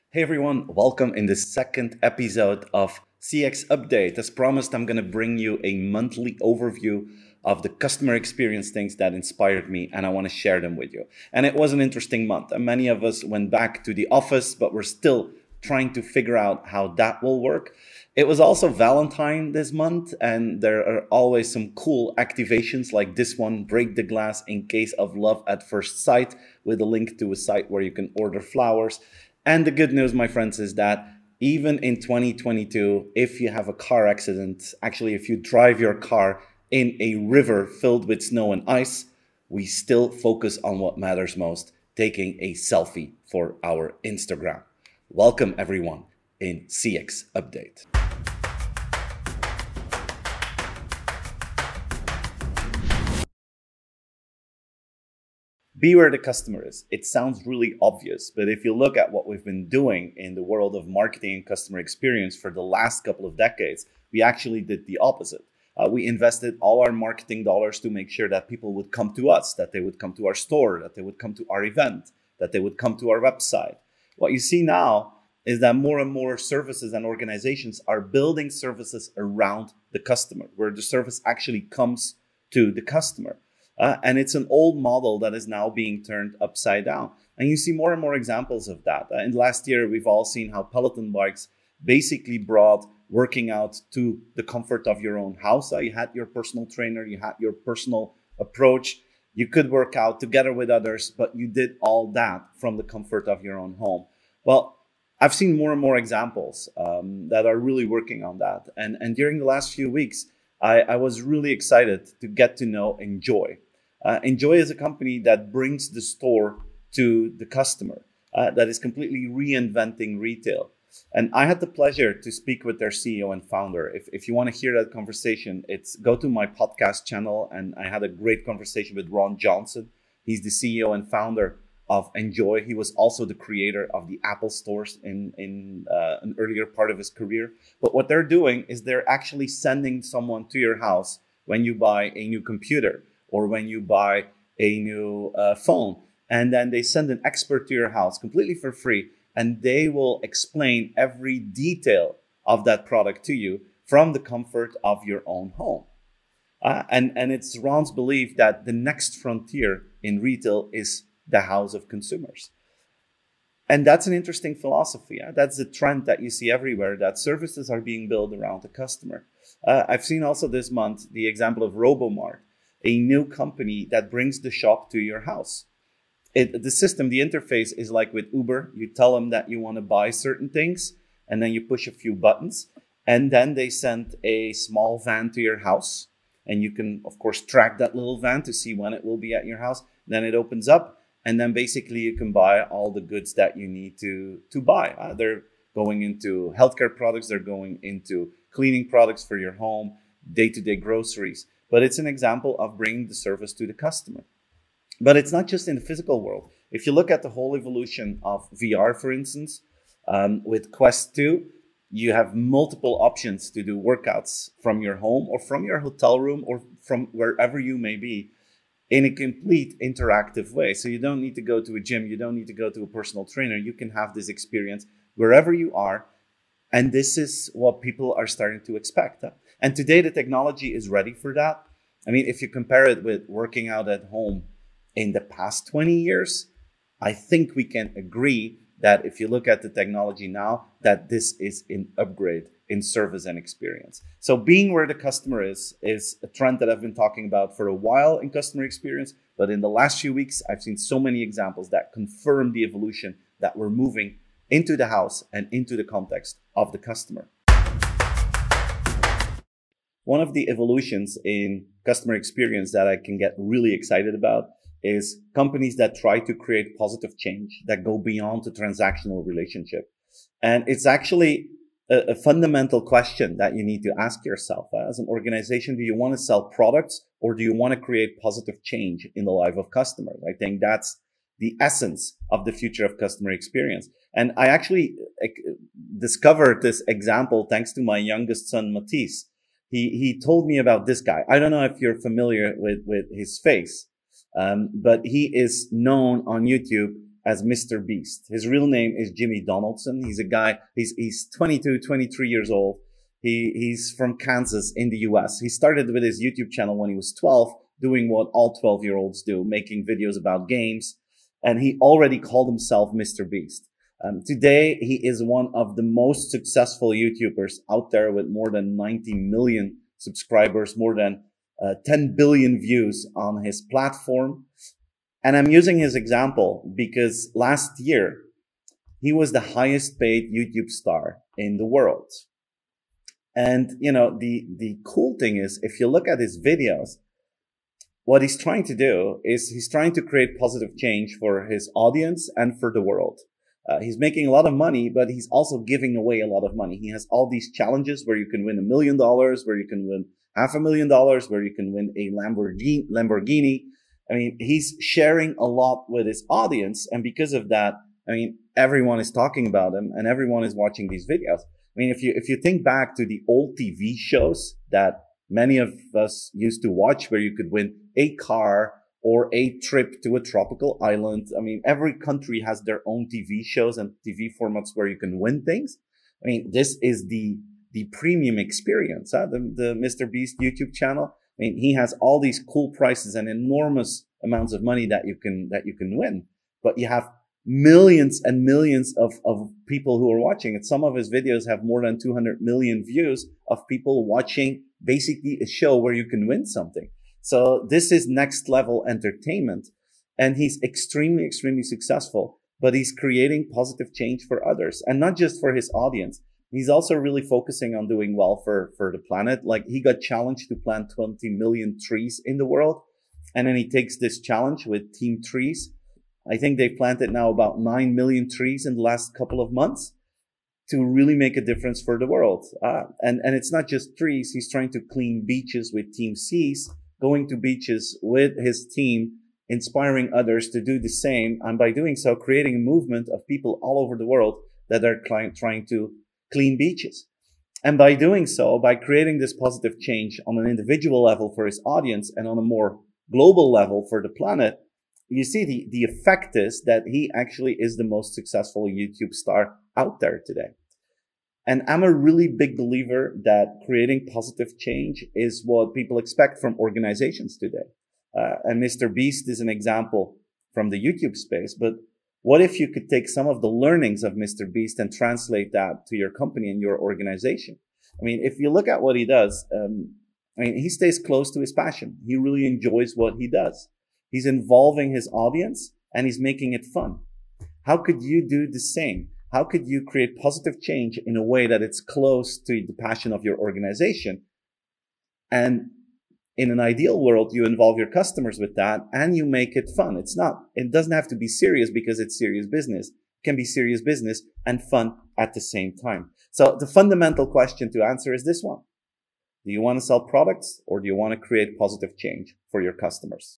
Hey everyone, welcome in the second episode of CX Update. As promised, I'm going to bring you a monthly overview of the customer experience things that inspired me, and I want to share them with you. And it was an interesting month. And many of us went back to the office, but we're still trying to figure out how that will work. It was also Valentine this month, and there are always some cool activations like this one, Break the Glass in Case of Love at First Sight, with a link to a site where you can order flowers. And the good news, my friends, is that even in 2022, if you have a car accident, actually, if you drive your car in a river filled with snow and ice, we still focus on what matters most, taking a selfie for our Instagram. Welcome, everyone, in CX Update. Be where the customer is. It sounds really obvious, but if you look at what we've been doing in the world of marketing and customer experience for the last couple of decades, we actually did the opposite. We invested all our marketing dollars to make sure that people would come to us, that they would come to our store, that they would come to our event, that they would come to our website. What you see now is that more and more services and organizations are building services around the customer, where the service actually comes to the customer. And it's an old model that is now being turned upside down. And you see more and more examples of that. In the last year, we've all seen how Peloton bikes basically brought working out to the comfort of your own house. You had your personal trainer, you had your personal approach. You could work out together with others, but you did all that from the comfort of your own home. Well, I've seen more and more examples that are really working on that. And during the last few weeks, I was really excited to get to know Enjoy. Enjoy is a company that brings the store to the customer, that is completely reinventing retail. And I had the pleasure to speak with their CEO and founder. If you want to hear that conversation, go to my podcast channel. And I had a great conversation with Ron Johnson. He's the CEO and founder of Enjoy. He was also the creator of the Apple stores in an earlier part of his career. But what they're doing is they're actually sending someone to your house when you buy a new computer or when you buy a new phone. And then they send an expert to your house completely for free, and they will explain every detail of that product to you from the comfort of your own home. And it's Ron's belief that the next frontier in retail is the house of consumers. And that's an interesting philosophy. That's the trend that you see everywhere, that services are being built around the customer. I've seen also this month the example of Robomart, a new company that brings the shop to your house. The system, the interface is like with Uber. You tell them that you want to buy certain things, and then you push a few buttons, and then they send a small van to your house. And you can, of course, track that little van to see when it will be at your house. Then it opens up, and then basically you can buy all the goods that you need to buy. They're going into healthcare products. They're going into cleaning products for your home, day-to-day groceries. But it's an example of bringing the service to the customer. But it's not just in the physical world. If you look at the whole evolution of VR, for instance, with Quest 2, you have multiple options to do workouts from your home or from your hotel room or from wherever you may be in a complete interactive way. So you don't need to go to a gym. You don't need to go to a personal trainer. You can have this experience wherever you are. And this is what people are starting to expect. And today, the technology is ready for that. I mean, if you compare it with working out at home in the past 20 years, I think we can agree that if you look at the technology now, that this is an upgrade in service and experience. So being where the customer is a trend that I've been talking about for a while in customer experience. But in the last few weeks, I've seen so many examples that confirm the evolution that we're moving into the house and into the context of the customer. One of the evolutions in customer experience that I can get really excited about is companies that try to create positive change that go beyond the transactional relationship. And it's actually a fundamental question that you need to ask yourself. As an organization, do you want to sell products or do you want to create positive change in the life of customers? I think that's the essence of the future of customer experience. And I actually discovered this example thanks to my youngest son, Matisse. He told me about this guy. I don't know if you're familiar with his face, but he is known on YouTube as Mr. Beast. His real name is Jimmy Donaldson. He's a guy, he's 22, 23 years old. He's from Kansas in the US. He started with his YouTube channel when he was 12, doing what all 12-year-olds do, making videos about games. And he already called himself Mr. Beast. Today, he is one of the most successful YouTubers out there with more than 90 million subscribers, more than 10 billion views on his platform. And I'm using his example because last year, he was the highest paid YouTube star in the world. And, you know, the cool thing is, if you look at his videos, what he's trying to do is he's trying to create positive change for his audience and for the world. He's making a lot of money, but he's also giving away a lot of money. He has all these challenges where you can win $1 million, where you can win $500,000, where you can win a Lamborghini. I mean, he's sharing a lot with his audience. And because of that, I mean, everyone is talking about him and everyone is watching these videos. I mean, if you think back to the old TV shows that many of us used to watch, where you could win a car or a trip to a tropical island. I mean, every country has their own TV shows and TV formats where you can win things. I mean, this is the premium experience, the Mr. Beast YouTube channel. I mean, he has all these cool prices and enormous amounts of money that you can win, but you have millions and millions of people who are watching it. Some of his videos have more than 200 million views of people watching basically a show where you can win something. So this is next level entertainment, and he's extremely, extremely successful, but he's creating positive change for others, and not just for his audience. He's also really focusing on doing well for the planet. Like, he got challenged to plant 20 million trees in the world. And then he takes this challenge with Team Trees. I think they've planted now about 9 million trees in the last couple of months to really make a difference for the world. And it's not just trees. He's trying to clean beaches with Team Seas, going to beaches with his team, inspiring others to do the same. And by doing so, creating a movement of people all over the world that are trying to clean beaches. And by doing so, by creating this positive change on an individual level for his audience and on a more global level for the planet, you see the effect is that he actually is the most successful YouTube star out there today. And I'm a really big believer that creating positive change is what people expect from organizations today. And Mr. Beast is an example from the YouTube space, but what if you could take some of the learnings of Mr. Beast and translate that to your company and your organization? I mean, if you look at what he does, I mean, he stays close to his passion. He really enjoys what he does. He's involving his audience and he's making it fun. How could you do the same? How could you create positive change in a way that it's close to the passion of your organization? And in an ideal world, you involve your customers with that and you make it fun. It doesn't have to be serious because it's serious business. It can be serious business and fun at the same time. So the fundamental question to answer is this one. Do you want to sell products or do you want to create positive change for your customers?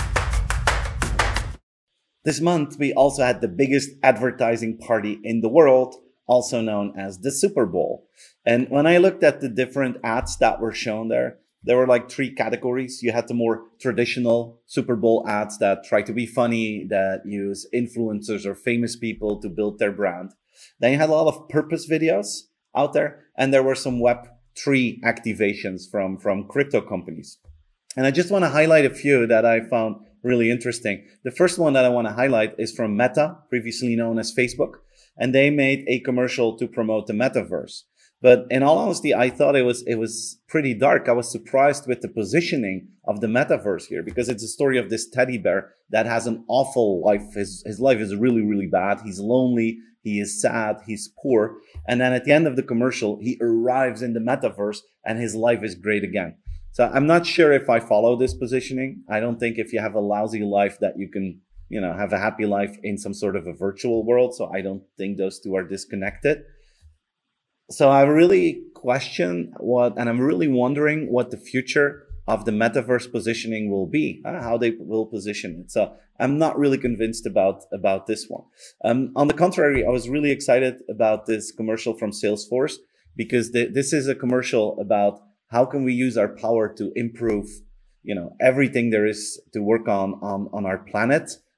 This month, we also had the biggest advertising party in the world, also known as the Super Bowl. And when I looked at the different ads that were shown there were like 3 categories. You had the more traditional Super Bowl ads that try to be funny, that use influencers or famous people to build their brand. Then you had a lot of purpose videos out there, and there were some Web3 activations from crypto companies. And I just want to highlight a few that I found really interesting. The first one that I want to highlight is from Meta, previously known as Facebook, and they made a commercial to promote the metaverse. But in all honesty, I thought it was pretty dark. I was surprised with the positioning of the metaverse here, because it's a story of this teddy bear that has an awful life. His life is really, really bad. He's lonely. He is sad. He's poor. And then at the end of the commercial, he arrives in the metaverse and his life is great again. So I'm not sure if I follow this positioning. I don't think if you have a lousy life that you can, have a happy life in some sort of a virtual world. So I don't think those two are disconnected. So I really question and I'm really wondering what the future of the metaverse positioning will be, how they will position it. So I'm not really convinced about this one. On the contrary, I was really excited about this commercial from Salesforce, because this is a commercial about how can we use our power to improve, everything there is to work on our planet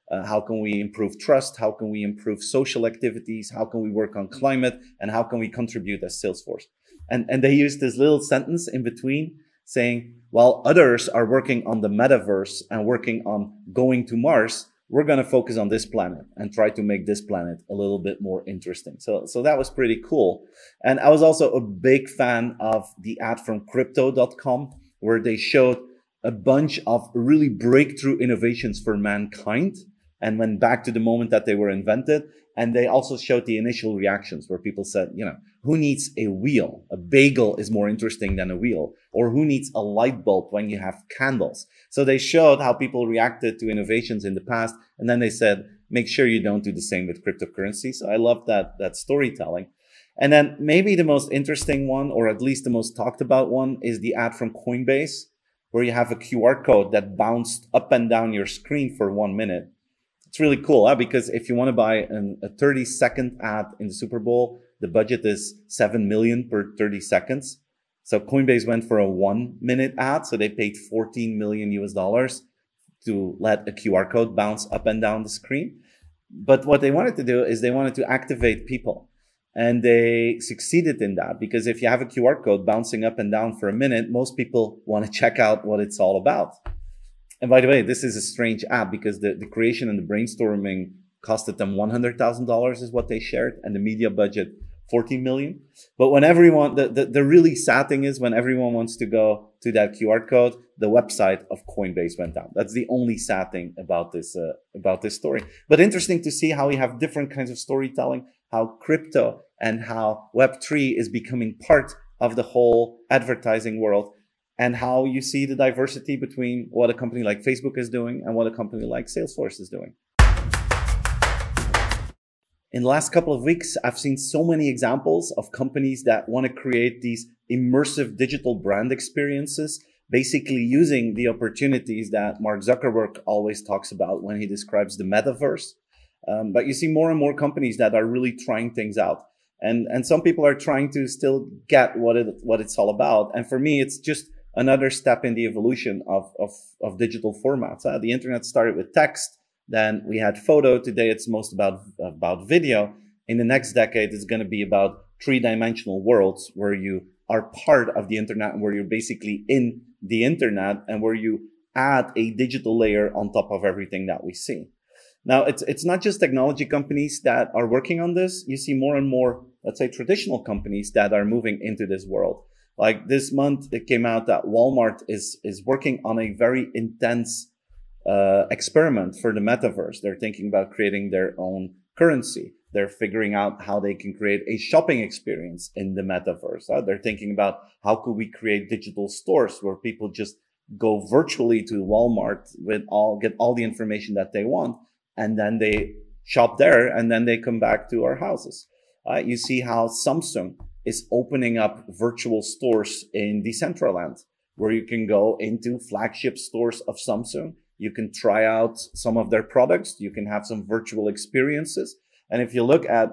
How can we improve trust? How can we improve social activities? How can we work on climate? And how can we contribute as Salesforce? And they use this little sentence in between saying, while others are working on the metaverse and working on going to Mars, we're going to focus on this planet and try to make this planet a little bit more interesting. So that was pretty cool. And I was also a big fan of the ad from crypto.com, where they showed a bunch of really breakthrough innovations for mankind and went back to the moment that they were invented. And they also showed the initial reactions where people said, who needs a wheel? A bagel is more interesting than a wheel. Or who needs a light bulb when you have candles? So they showed how people reacted to innovations in the past. And then they said, make sure you don't do the same with cryptocurrency. So I love that storytelling. And then maybe the most interesting one, or at least the most talked about one, is the ad from Coinbase, where you have a QR code that bounced up and down your screen for 1 minute. It's really cool, because if you want to buy a 30-second ad in the Super Bowl, the budget is $7 million per 30 seconds. So Coinbase went for a 1 minute ad. So they paid $14 million to let a QR code bounce up and down the screen. But what they wanted to do is they wanted to activate people. And they succeeded in that, because if you have a QR code bouncing up and down for a minute, most people want to check out what it's all about. And by the way, this is a strange app, because the creation and the brainstorming costed them $100,000 is what they shared, and the media budget $14 million. But when everyone, the really sad thing is when everyone wants to go to that QR code, the website of Coinbase went down. That's the only sad thing about this story. But interesting to see how we have different kinds of storytelling, how crypto and how Web3 is becoming part of the whole advertising world, and how you see the diversity between what a company like Facebook is doing and what a company like Salesforce is doing. In the last couple of weeks, I've seen so many examples of companies that want to create these immersive digital brand experiences, basically using the opportunities that Mark Zuckerberg always talks about when he describes the metaverse. But you see more and more companies that are really trying things out. And some people are trying to still get what it's all about. And for me, it's just another step in the evolution of digital formats. The internet started with text. Then we had photo. Today, it's most about video. In the next decade, it's going to be about three-dimensional worlds where you are part of the internet and where you're basically in the internet and where you add a digital layer on top of everything that we see. Now, it's not just technology companies that are working on this. You see more and more, let's say, traditional companies that are moving into this world. Like this month, it came out that Walmart is working on a very intense experiment for the metaverse. They're thinking about creating their own currency. They're figuring out how they can create a shopping experience in the metaverse. They're thinking about how could we create digital stores where people just go virtually to Walmart get all the information that they want, and then they shop there, and then they come back to our houses. You see how Samsung is opening up virtual stores in Decentraland, where you can go into flagship stores of Samsung. You can try out some of their products. You can have some virtual experiences. And if you look at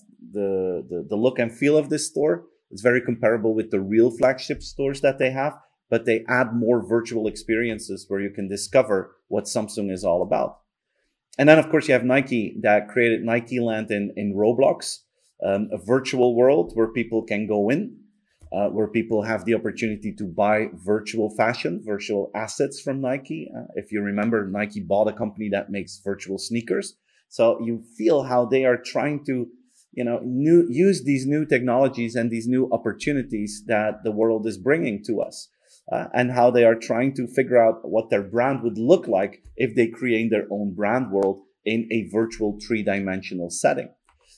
the look and feel of this store, it's very comparable with the real flagship stores that they have, but they add more virtual experiences where you can discover what Samsung is all about. And then, of course, you have Nike that created Nike Land in Roblox, a virtual world where people can go in, where people have the opportunity to buy virtual fashion, virtual assets from Nike. If you remember, Nike bought a company that makes virtual sneakers. So you feel how they are trying to, use these new technologies and these new opportunities that the world is bringing to us, and how they are trying to figure out what their brand would look like if they create their own brand world in a virtual three-dimensional setting.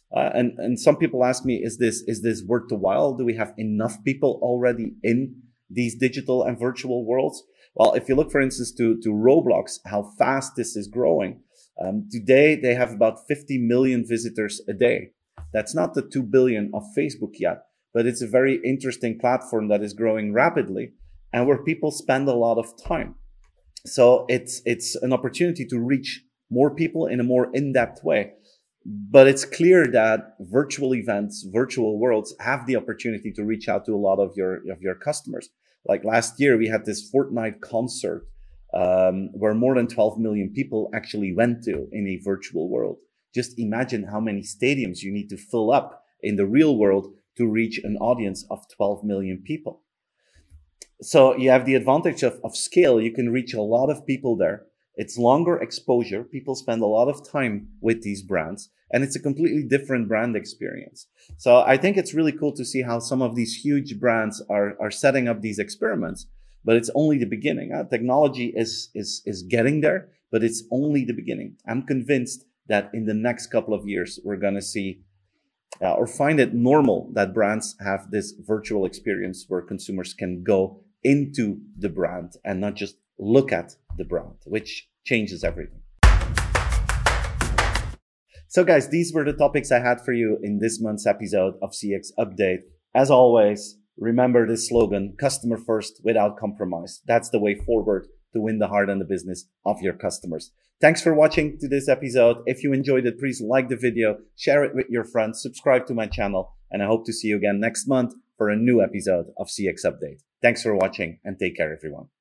And some people ask me, is this worth the while? Do we have enough people already in these digital and virtual worlds? Well, if you look, for instance, to Roblox, how fast this is growing. Today, they have about 50 million visitors a day. That's not the 2 billion of Facebook yet, but it's a very interesting platform that is growing rapidly and where people spend a lot of time. So it's an opportunity to reach more people in a more in-depth way. But it's clear that virtual events, virtual worlds have the opportunity to reach out to a lot of your customers. Like last year, we had this Fortnite concert where more than 12 million people actually went to in a virtual world. Just imagine how many stadiums you need to fill up in the real world to reach an audience of 12 million people. So you have the advantage of scale. You can reach a lot of people there. It's longer exposure. People spend a lot of time with these brands, and it's a completely different brand experience. So I think it's really cool to see how some of these huge brands are setting up these experiments, but it's only the beginning. Technology is getting there, but it's only the beginning. I'm convinced that in the next couple of years, we're going to see or find it normal that brands have this virtual experience where consumers can go into the brand and not just look at the brand, which changes everything. So guys, these were the topics I had for you in this month's episode of CX Update. As always, remember this slogan, customer first without compromise. That's the way forward to win the heart and the business of your customers. Thanks for watching to this episode. If you enjoyed it, please like the video, share it with your friends, subscribe to my channel, and I hope to see you again next month for a new episode of CX Update. Thanks for watching and take care, everyone.